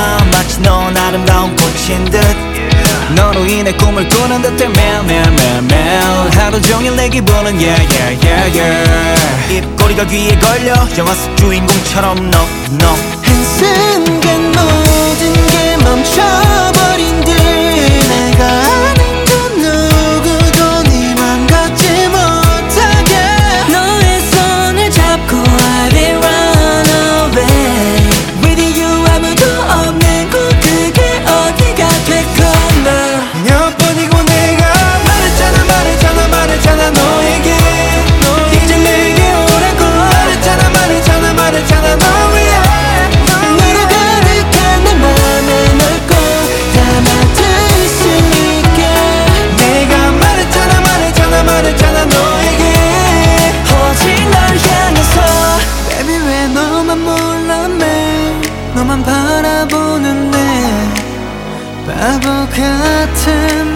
마치 넌 아름다운 꽃인 듯 너로 인해 꿈을 꾸는 듯해 매일매일매일매일 하루 종일 내 기분은 yeah yeah yeah yeah 입꼬리가 귀에 걸려 영화 속 주인공처럼 no 한순간 모든 게 멈춰버린 듯 내가 아는 건 누구도 네 맘 갖지 못하게 너의 손을 잡고 I will run away With you 아무도 없는 곳 그게 어디가 됐건가 몇 번이고 내가 말했잖아 너에게 이제 내게 오라고 말했잖아 너 위해 너로 가득한 내 맘에 널 꼭 담아둘 수 있게 내가 말했잖아 너에게 오직 널 향해서 Baby 왜 너만 몰라 매일 너만 바라보는 내 바보 같은